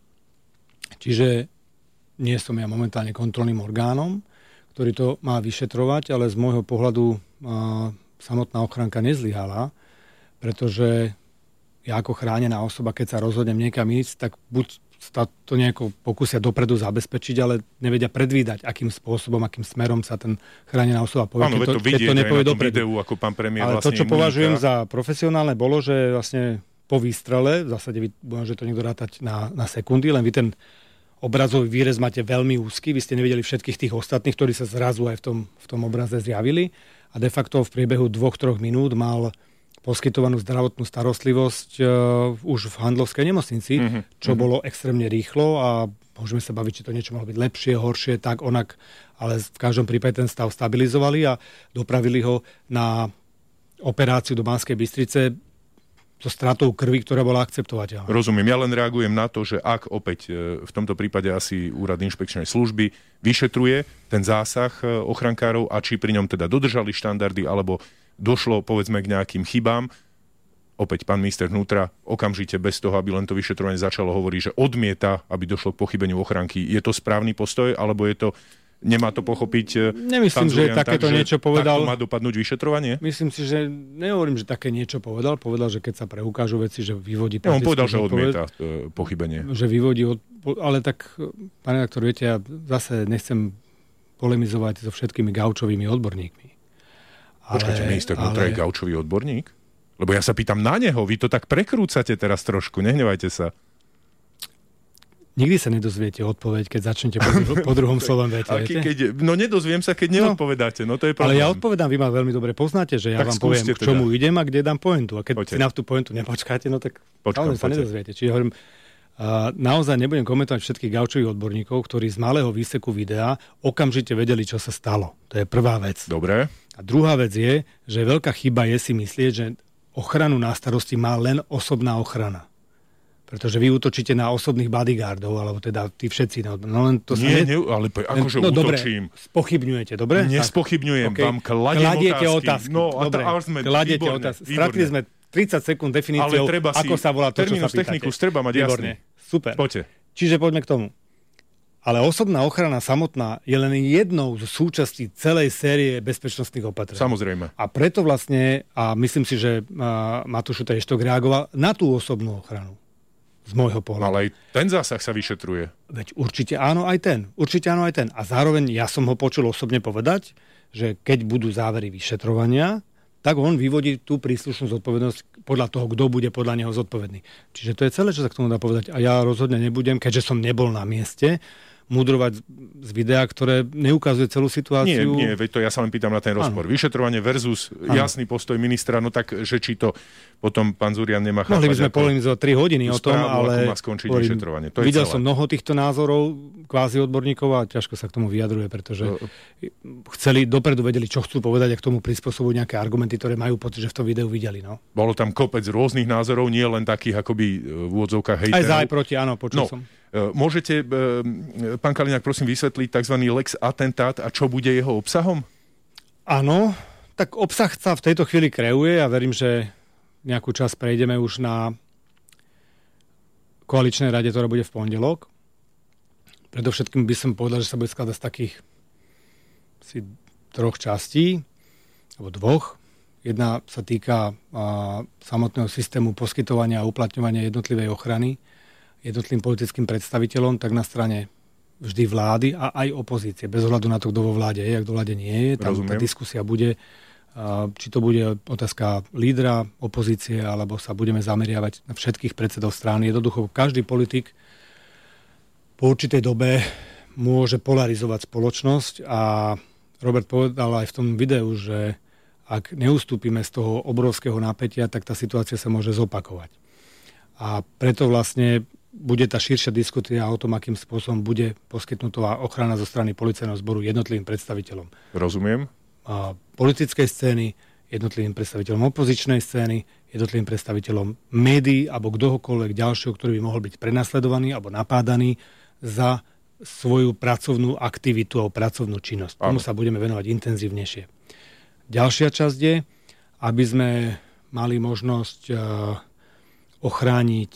čiže nie som ja momentálne kontrolným orgánom, ktorý to má vyšetrovať, ale z môjho pohľadu a, samotná ochranka nezlyhala, pretože ja ako chránená osoba, keď sa rozhodnem niekam ísť, tak buď to nejako pokúsia dopredu zabezpečiť, ale nevedia predvídať, akým spôsobom, akým smerom sa ten chránená osoba povie. Áno, keď to, to vidieť keď to nepovie aj na tom dopredu. videu, ako pán premiér ale vlastne to, čo imunita. považujem za profesionálne, bolo, že vlastne po výstrele, v zásade vy môže to niekto rátať na, na sekundy, len vy ten obrazový výrez máte veľmi úzky, vy ste nevideli všetkých tých ostatných, ktorí sa zrazu aj v tom, v tom obraze zjavili a de facto v priebehu dvoch, troch minút mal poskytovanú zdravotnú starostlivosť uh, už v Handlovskej nemocnici, mm-hmm. čo bolo extrémne rýchlo a môžeme sa baviť, či to niečo mohlo byť lepšie, horšie, tak onak, ale v každom prípade ten stav stabilizovali a dopravili ho na operáciu do Banskej Bystrice so stratou krvi, ktorá bola akceptovateľná. Rozumiem, ja len reagujem na to, že ak opäť v tomto prípade asi úrad inšpekčnej služby vyšetruje ten zásah ochrankárov a či pri ňom teda dodržali štandardy alebo došlo povedzme k nejakým chybám, opäť pán minister vnútra okamžite bez toho, aby len to vyšetrovanie začalo, hovorí, že odmieta, aby došlo k pochybeniu ochranky. Je to správny postoj, alebo je to nemá to pochopiť Nemyslím, že Zurian, takéto tak, niečo povedal. Takto má dopadnúť vyšetrovanie? Myslím si, že nehovorím, že také niečo povedal. Povedal, že keď sa preukážu veci, že vyvodí... Ja, on povedal, že odmieta uh, pochybenie. Že vyvodí... Od... Ale tak, pán redaktor, viete, ja zase nechcem polemizovať so všetkými gaučovými odborníkmi. Počkajte, minister vnútra ale... je gaučový odborník? Lebo ja sa pýtam na neho. Vy to tak prekrúcate teraz trošku. Nehnevajte sa. Nikdy sa nedozviete odpoveď, keď začnete po, dru- po druhom slovom vete. Ke, keď, no nedozviem sa, keď neodpovedáte. No to je problém. Ale ja odpovedám, vy ma veľmi dobre poznáte, že ja tak vám poviem, k čomu teda. idem a kde dám pointu. A keď Poďte. si na tú pointu nepočkáte, no tak Počkám, sa nedozviete. Čiže hovorím, uh, naozaj nebudem komentovať všetkých gaučových odborníkov, ktorí z malého výseku videa okamžite vedeli, čo sa stalo. To je prvá vec. Dobre. A druhá vec je, že veľká chyba je si myslieť, že ochranu na starosti má len osobná ochrana. Pretože vy útočíte na osobných bodyguardov, alebo teda tí všetci. No, no len to Nie, ne... ne, ale akože no, útočím. Dobre, spochybňujete, dobre? Nespochybňujem, tak, vám kladiem kladiete otázky. otázky. No, a dobre, to, a sme kladiete výborné, otázky. výborné. Stratili sme tridsať sekúnd definíciou, ako sa volá to, čo sa terminus pýtate. technicus treba mať výborné. jasný. Super. Poďte. Čiže poďme k tomu. Ale osobná ochrana samotná je len jednou z súčastí celej série bezpečnostných opatrení. Samozrejme. A preto vlastne, a myslím si, že uh, Matúš Eštok reagoval na tú osobnú ochranu. Z môjho pohľadu. Ale aj ten zásah sa vyšetruje. Veď určite áno, aj ten. Určite áno, aj ten. A zároveň ja som ho počul osobne povedať, že keď budú závery vyšetrovania, tak on vyvodí tú príslušnú zodpovednosť podľa toho, kto bude podľa neho zodpovedný. Čiže to je celé, čo sa k tomu dá povedať. A ja rozhodne nebudem, keďže som nebol na mieste, mudrovať z videa, ktoré neukazuje celú situáciu. Nie, nie, veď to ja sa len pýtam na ten rozpor. Ano. Vyšetrovanie versus ano. jasný postoj ministra, no tak, že či to potom pán Zurian nemá chápať. Mohli by sme polemizovať tri hodiny o tom, správu, ale ako má skončiť hovorím, vyšetrovanie. To je videl celé. som mnoho týchto názorov kvázi odborníkov a ťažko sa k tomu vyjadruje, pretože no. chceli, dopredu vedeli, čo chcú povedať a k tomu prispôsobujú nejaké argumenty, ktoré majú pocit, že v tom videu videli. No. Bolo tam kopec rôznych názorov, nie len takých akoby v úvodzovkách hejterov. Aj za, aj proti, áno, počul no. som. Môžete, pán Kaliňák, prosím vysvetliť tzv. Lex atentát a čo bude jeho obsahom? Áno, tak obsah sa v tejto chvíli kreuje a verím, že nejakú čas prejdeme už na koaličnej rade, ktorá bude v pondelok. Predovšetkým by som povedal, že sa bude skladať z takých si troch častí, alebo dvoch. Jedna sa týka a, samotného systému poskytovania a uplatňovania jednotlivej ochrany jednotlivým politickým predstaviteľom, tak na strane vždy vlády a aj opozície. Bez ohľadu na to, kto vo vláde je a kto vláde nie je. Tam tá diskusia bude, či to bude otázka lídra opozície, alebo sa budeme zameriavať na všetkých predsedov strán. Jednoducho, každý politik po určitej dobe môže polarizovať spoločnosť a Robert povedal aj v tom videu, že ak neustúpime z toho obrovského napätia, tak tá situácia sa môže zopakovať. A preto vlastne bude tá širšia diskusia o tom, akým spôsobom bude poskytnutá ochrana zo strany policajného zboru jednotlivým predstaviteľom. Rozumiem. A politickej scény, jednotlivým predstaviteľom opozičnej scény, jednotlivým predstaviteľom médií alebo kdohokoľvek ďalšieho, ktorý by mohol byť prenasledovaný alebo napádaný za svoju pracovnú aktivitu alebo pracovnú činnosť. Tomu sa budeme venovať intenzívnejšie. Ďalšia časť je, aby sme mali možnosť uh, ochrániť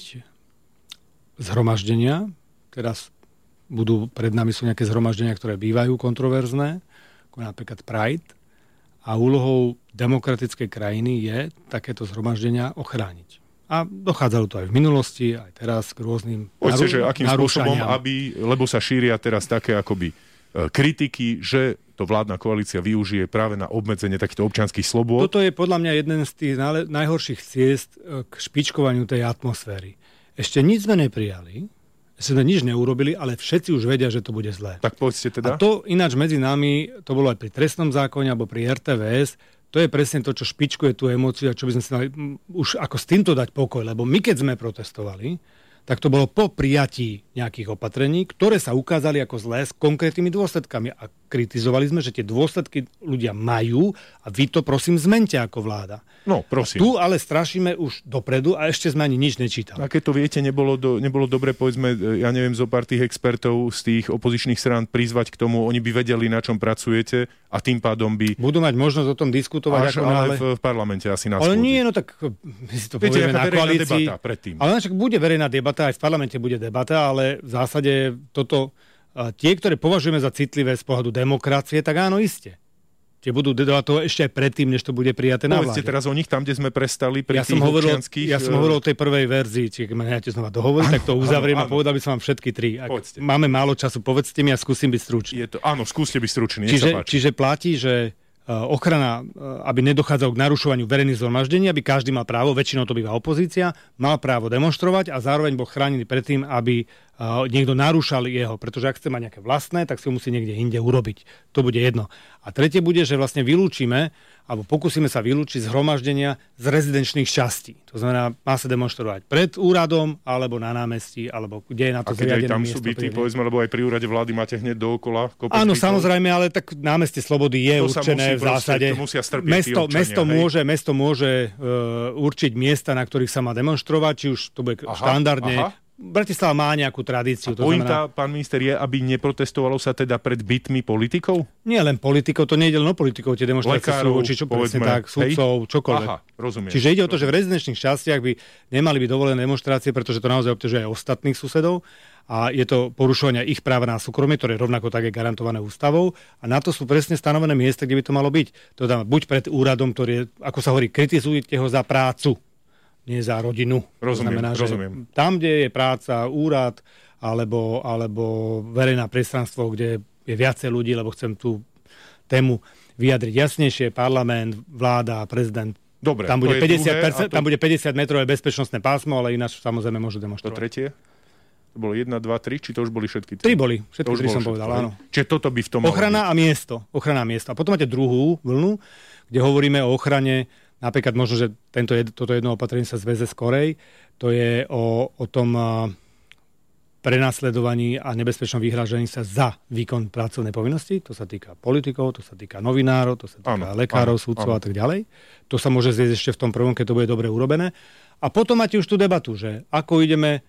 zhromaždenia. Teraz budú pred nami sú nejaké zhromaždenia, ktoré bývajú kontroverzné, ako napríklad Pride. A úlohou demokratickej krajiny je takéto zhromaždenia ochrániť. A dochádzalo to aj v minulosti, aj teraz k rôznym Poďte, naru- že akým spôsobom, aby, lebo sa šíria teraz také akoby kritiky, že to vládna koalícia využije práve na obmedzenie takýchto občianskych slobôd. Toto je podľa mňa jeden z tých najhorších ciest k špičkovaniu tej atmosféry. Ešte nič sme neprijali, ešte sme nič neurobili, ale všetci už vedia, že to bude zlé. Tak povedzte teda. A to ináč medzi nami, to bolo aj pri trestnom zákone alebo pri er té vé es, to je presne to, čo špičkuje tú emóciu a čo by sme si mali už ako s týmto dať pokoj. Lebo my, keď sme protestovali, tak to bolo po prijatí nejakých opatrení, ktoré sa ukázali ako zlé s konkrétnymi dôsledkami. A kritizovali sme, že tie dôsledky ľudia majú a vy to prosím zmente ako vláda. No, prosím. A tu ale strašíme už dopredu a ešte sme ani nič nečítali. A keď to viete, nebolo, do, nebolo dobre, povedzme, ja neviem, zo pár tých expertov z tých opozičných strán prizvať k tomu, oni by vedeli, na čom pracujete a tým pádom by... Budú mať možnosť o tom diskutovať. Až, ako ale nále... v, v parlamente asi na Ale schôdzi. nie, no tak my si to viete, povieme na koalícii. Debata predtým. Ale však bude verejná debata, aj v parlamente bude debata, ale v zásade toto, tie, ktoré považujeme za citlivé z pohľadu demokracie, tak áno, iste. Tie budú debatovať ešte aj predtým, než to bude prijaté na vláde. Povedzte teraz o nich tam, kde sme prestali pri ja tých hovoril, občianských... Ja som hovoril o tej prvej verzii, či keď ma necháte znova dohovoriť, tak to uzavriem a povedal by som vám všetky tri. Ak máme málo času, povedzte mi a skúsim byť stručný. Je to, áno, skúste byť stručný, nech čiže, sa páči. Čiže platí, že ochrana, aby nedochádzalo k narušovaniu verejných zhromaždení, aby každý mal právo, väčšinou to býva opozícia, mal právo demonštrovať a zároveň bol chránený pred tým, aby niekto narúšal jeho, pretože ak chce mať nejaké vlastné, tak si ho musí niekde inde urobiť. To bude jedno. A tretie bude, že vlastne vylúčime, alebo pokúsime sa vylúčiť zhromaždenia z rezidenčných častí. To znamená, má sa demonštrovať pred úradom, alebo na námestí, alebo kde je na to zriadené miesto. A keď aj tam sú byty, povedzme, lebo aj pri úrade vlády máte hneď dookola kopec Áno, bytov. Samozrejme, ale tak námestie Slobody je to určené v zásade. Proste, to musia strpieť mesto, občania, mesto, môže, mesto môže uh, určiť miesta, na ktorých sa má demonštrovať, či už to bude aha, štandardne. Aha. Bratislava má nejakú tradíciu. A pointa, znamená... pán minister, je, aby neprotestovalo sa teda pred bytmi politikov? Nie len politikov, to nie ide len o politikov, tie demonštrácie sú voči čo presne tak, sudcov, čokoľvek. Aha, rozumiem. Čiže ide o to, že v rezidenčných častiach by nemali byť dovolené demonštrácie, pretože to naozaj obťažuje aj ostatných susedov a je to porušovanie ich práva na súkromie, ktoré rovnako tak je garantované ústavou a na to sú presne stanovené miesta, kde by to malo byť. To dá buď pred úradom, ktorý je, ako sa hovorí, kritizujete ho za prácu, nie za rodinu. Rozumiem, znamená, rozumiem. Tam, kde je práca, úrad alebo, alebo verejné priestranstvo, kde je viacej ľudí, lebo chcem tú tému vyjadriť jasnejšie, parlament, vláda, prezident. Dobre, tam bude, päťdesiat percent, druhé, to... tam bude päťdesiat metrové bezpečnostné pásmo, ale ináč samozrejme môžu demonštrovať. To tretie? To bolo jedna, dva, tri, či to už boli všetky? Tri boli, všetky tri som povedal, áno. Čiže toto by v tom ochrana a miesto. Ochrana a miesto. A potom máte druhú vlnu, kde hovoríme o ochrane. Napríklad možno, že tento, toto jedno opatrenie sa zväze skorej. To je o, o tom uh, prenasledovaní a nebezpečnom vyhrážaní sa za výkon pracovnej povinnosti. To sa týka politikov, to sa týka novinárov, to sa týka ano, lekárov, ano, sudcov ano. A tak ďalej. To sa môže zviesť ešte v tom prvom, keď to bude dobre urobené. A potom máte už tú debatu, že ako ideme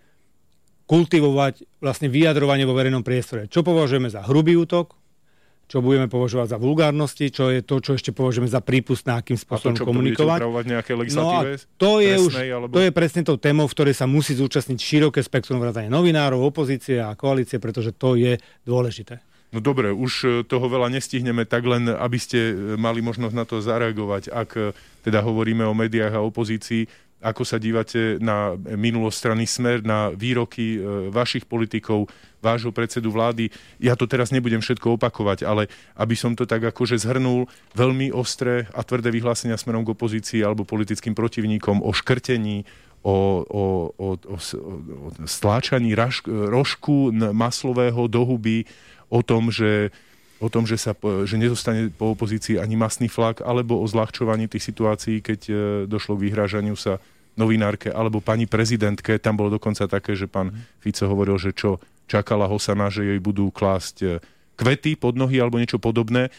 kultivovať vlastne vyjadrovanie vo verejnom priestore. Čo považujeme za hrubý útok, čo budeme považovať za vulgárnosti, čo je to, čo ešte považujeme za prípustné, akým spôsobom a to, čo komunikovať. Nejaké no a to je už, alebo... to je presne tou témou, v ktorej sa musí zúčastniť široké spektrum vrátane novinárov, opozície a koalície, pretože to je dôležité. No dobre, už toho veľa nestihneme, tak len, aby ste mali možnosť na to zareagovať, ak teda hovoríme o médiách a opozícii. Ako sa dívate na minulosť strany Smer, na výroky e, vašich politikov, vášho predsedu vlády? Ja to teraz nebudem všetko opakovať, ale aby som to tak akože zhrnul, veľmi ostré a tvrdé vyhlásenia smerom k opozícii alebo politickým protivníkom o škrtení, o, o, o, o, o stláčaní raž, rožku maslového do huby, o tom, že o tom, že, sa, že nezostane po opozícii ani masný flak, alebo o zľahčovaní tých situácií, keď došlo k vyhrážaniu sa novinárke, alebo pani prezidentke. Tam bolo dokonca také, že pán Fico hovoril, že čo čakala Hosana, že jej budú klásť kvety pod nohy alebo niečo podobné.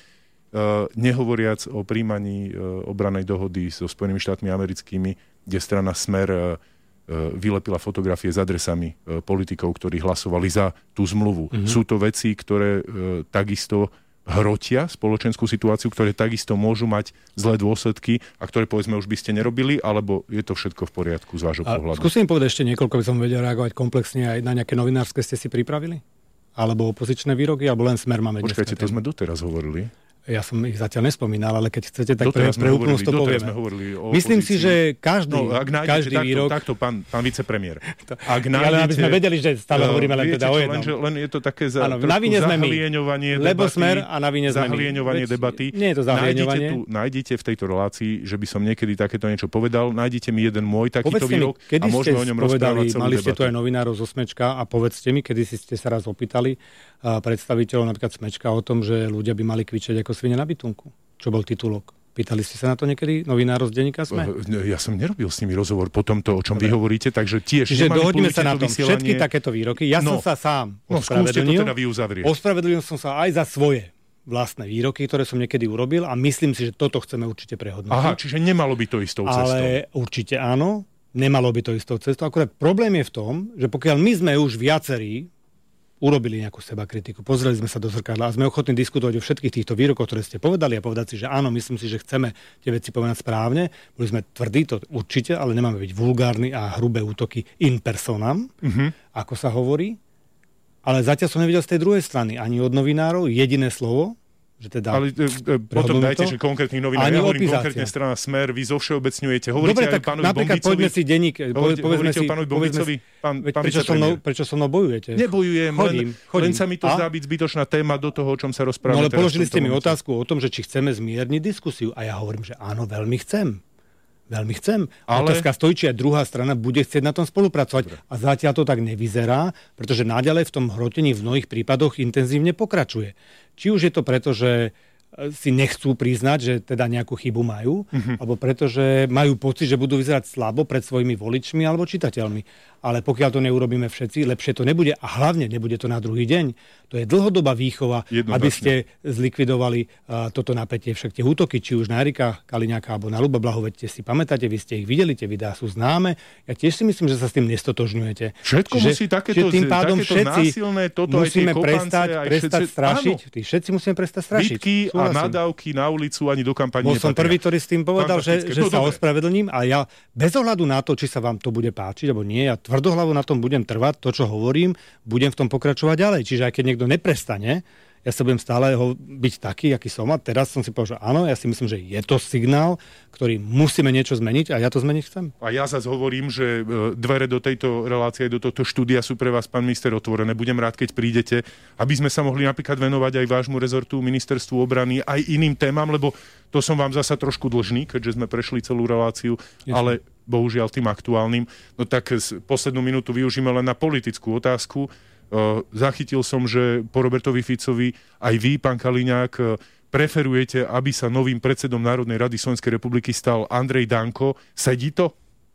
Nehovoriac o príjmaní obrannej dohody so Spojenými štátmi americkými, kde strana Smer vylepila fotografie s adresami politikov, ktorí hlasovali za tú zmluvu. Mm-hmm. Sú to veci, ktoré e, takisto hrotia spoločenskú situáciu, ktoré takisto môžu mať zlé dôsledky a ktoré, povedzme, už by ste nerobili, alebo je to všetko v poriadku z vášho pohľadu? Skúsim povedať ešte niekoľko, by som vedel reagovať komplexne aj na nejaké novinárske ste si pripravili? Alebo opozičné výroky, alebo len Smer máme dneska? Počkajte, to sme doteraz hovorili. Ja som ich zatiaľ nespomínal, ale keď chcete, tak pre, pre úplnosť to povieme. Myslím si, že každý, no, každý takto, výrok... Takto, pán, pán vicepremiér. Ak nájdete... Ale aby sme vedeli, že stále uh, hovoríme len teda o jednom. Len, že, len je to také za, ano, zahlieňovanie debaty. Lebo Smer a na vine sme my. Zahlieňovanie debaty. Nie je to zahlieňovanie. Nájdete, tu, nájdete v tejto relácii, že by som niekedy takéto niečo povedal. Nájdete mi jeden môj takýto výrok a môžeme o ňom rozprávať celú debatu. Mali ste tu aj novinárov zo Smečka a povedzte mi, kedy si ste sa raz opýtali predstaviteľov napríklad Smečka o tom, že ľudia by mali kvičať ako svine na bytunku. Čo bol titulok? Pýtali ste sa na to niekedy novinárov z denníka SME? Ja som nerobil s nimi rozhovor po tomto, o čom Dobre. Vy hovoríte, takže tiež... Čiže dohodneme sa na tom. Vysielanie... Všetky takéto výroky. Ja no, som sa sám no, ospravedlnil. To teda vy uzavrieť. Ospravedlnil som sa aj za svoje vlastné výroky, ktoré som niekedy urobil a myslím si, že toto chceme určite prehodnotiť. Aha, čiže nemalo by to istou cestou. Ale určite áno, nemalo by to istou cestou. Akurát problém je v tom, že pokiaľ my sme už viacerí urobili nejakú sebakritiku, pozreli sme sa do zrkadla a sme ochotní diskutovať o všetkých týchto výrokoch, ktoré ste povedali a povedať si, že áno, myslím si, že chceme tie veci povedať správne. Boli sme tvrdí, to určite, ale nemáme byť vulgárni a hrubé útoky in personam, mm-hmm. ako sa hovorí. Ale zatiaľ som nevidel z tej druhej strany ani od novinárov jediné slovo, že teda... Ale e, potom dajte, to, že konkrétnych novinárov, ja hovorím konkrétne strana Smer, vy zovšeobecňujete. Hovoríte Dobre, aj pánovi napríklad Bombicovi. Poďme si denník, hovoríte, povedzme hovoríte si... o pánovi Bombicovi, pán, pán prečo, so mnou, prečo so mnou bojujete? Nebojujem, chodím, len, chodím. len sa mi to a? zdá byť zbytočná téma do toho, o čom sa rozprávame. No ale položili ste mi otázku o tom, že či chceme zmierniť diskusiu a ja hovorím, že áno, veľmi chcem. Veľmi chcem. Ale... Otázka stojí, či aj druhá strana bude chcieť na tom spolupracovať. Dobre. A zatiaľ to tak nevyzerá, pretože naďalej v tom hrotení v mnohých prípadoch intenzívne pokračuje. Či už je to preto, že si nechcú priznať, že teda nejakú chybu majú, mm-hmm. alebo pretože majú pocit, že budú vyzerať slabo pred svojimi voličmi alebo čitateľmi. Ale pokiaľ to neurobíme všetci, lepšie to nebude a hlavne nebude to na druhý deň. To je dlhodobá výchova, aby ste zlikvidovali uh, toto napätie. Však tie útoky, či už na Erika Kaliňáka alebo na Ľuba Blahu, veď si pamätáte, vy ste ich videli, tie videá sú známe. Ja tiež si myslím, že sa s tým nestotožňujete. Všetko Čiže, musí takéto, tým pádom takéto všetci násilné, toto musíme aj tie prestať, kopance, prestať všetci, strašiť. Tí všetci musíme prestať strašiť. Bitky a nadávky na ulicu ani do kampane nepatria. Bol som prvý, ktorý s tým povedal, že, že no, sa ospravedlním a ja bez ohľadu na to, či sa vám to bude páčiť alebo nie, ja tvrdohlavo na tom budem trvať, to, čo hovorím, budem v tom pokračovať ďalej. Čiže aj keď niekto neprestane, ja sa budem stále ho byť taký, aký som a teraz som si povedal, že áno, ja si myslím, že je to signál, ktorý musíme niečo zmeniť a ja to zmeniť chcem. A ja zase hovorím, že dvere do tejto relácie, do tohto štúdia sú pre vás, pán minister, otvorené. Budem rád, keď prídete, aby sme sa mohli napríklad venovať aj vášmu rezortu, ministerstvu obrany, aj iným témam, lebo to som vám zasa trošku dlžný, keďže sme prešli celú reláciu, Jasne. ale bohužiaľ tým aktuálnym. No tak poslednú minútu využíme len na politickú otázku. Uh, zachytil som, že po Robertovi Ficovi aj vy, pán Kaliňák, uh, preferujete, aby sa novým predsedom Národnej rady Slovenskej republiky stal Andrej Danko. Sedí to?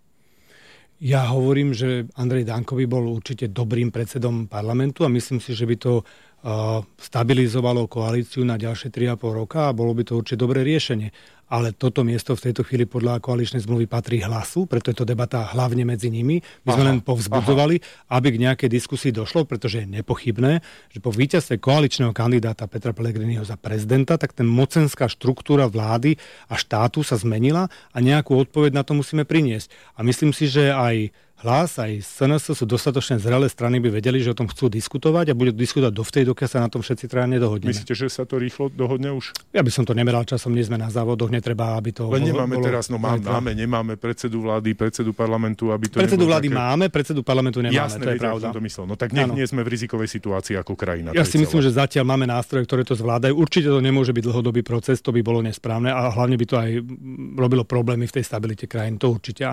Ja hovorím, že Andrej Danko by bol určite dobrým predsedom parlamentu a myslím si, že by to uh, stabilizovalo koalíciu na ďalšie tri a pol roka a bolo by to určite dobré riešenie. Ale toto miesto v tejto chvíli podľa koaličnej zmluvy patrí Hlasu, preto je to debata hlavne medzi nimi. My sme aha, len povzbudzovali, aha. aby k nejakej diskusii došlo, pretože je nepochybné, že po víťazstve koaličného kandidáta Petra Pellegriniho za prezidenta, tak ten mocenská štruktúra vlády a štátu sa zmenila a nejakú odpoveď na to musíme priniesť. A myslím si, že aj Hlas, aj es en es sú dostatočne zrelé strany, by vedeli, že o tom chcú diskutovať a budú diskutovať dovtedy, dokiaľ sa na tom všetci traja nedohodneme. Myslíte, že sa to rýchlo dohodne už? Ja by som to nemeral časom, nie sme na závodoch, netreba, aby to... Len nemáme bolo, teraz, no má, máme, nemáme predsedu vlády, predsedu parlamentu, aby to... Predsedu vlády také... máme, predsedu parlamentu nemáme, Jasné, to je pravda. Som to myslel. No tak nech nie sme v rizikovej situácii ako krajina. Ja si myslím, že zatiaľ máme nástroje, ktoré to zvládajú. Určite to nemôže byť dlhodobý proces, to by bolo nesprávne a hlavne by to aj robilo problémy v tej stabilite krajín. To určite áno.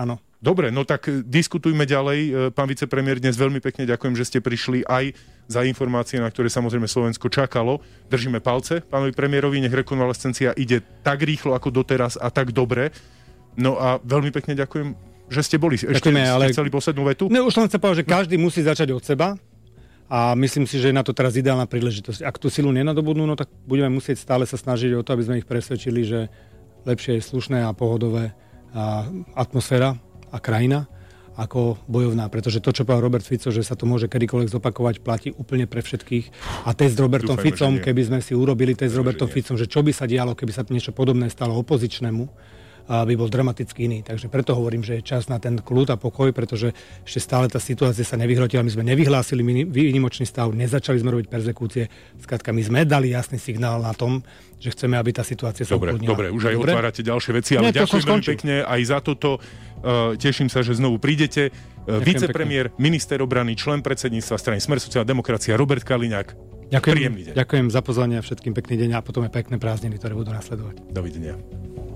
Dobre, no tak diskutujme ďalej. Pán vicepremiér, dnes veľmi pekne ďakujem, že ste prišli aj za informácie, na ktoré samozrejme Slovensko čakalo. Držíme palce pánovi premiérovi, nech rekonvalescencia ide tak rýchlo ako doteraz a tak dobre. No a veľmi pekne ďakujem, že ste boli. Ešte Ďakujeme, ale... ste chceli poslednú vetu? Ne, už len chcem povedať, že každý musí začať od seba a myslím si, že je na to teraz ideálna príležitosť. Ak tú silu nenadobudnú, no tak budeme musieť stále sa snažiť o to, aby sme ich presvedčili, že lepšie je slušné a pohodové a atmosféra a krajina ako bojovná, pretože to, čo povedal Robert Fico, že sa to môže kedykoľvek zopakovať, platí úplne pre všetkých. A test s Robertom Dúfajme, Ficom, keby sme si urobili test s Robertom že Ficom, že čo by sa dialo, keby sa niečo podobné stalo opozičnému, by bol dramaticky iný. Takže preto hovorím, že je čas na ten kľud a pokoj, pretože ešte stále tá situácia sa nevyhrotila. My sme nevyhlásili výnimočný stav, nezačali sme robiť perzekúcie. Skrátka, my sme dali jasný signál na tom, že chceme, aby tá situácia sa dobre, ukludnila. dobre, už aj dobre? Otvárate ďalšie veci, ale Nie, ďakujem veľmi pekne aj za toto. Uh, teším sa, že znovu prídete. Uh, vicepremiér, pekne. Minister obrany, člen predsedníctva strany Smer sociálna demokracia Robert Kaliňák. Ďakujem, ďakujem za pozvanie a všetkým pekný deň a potom aj pekné prázdniny, ktoré budú nasledovať. Dovidenia.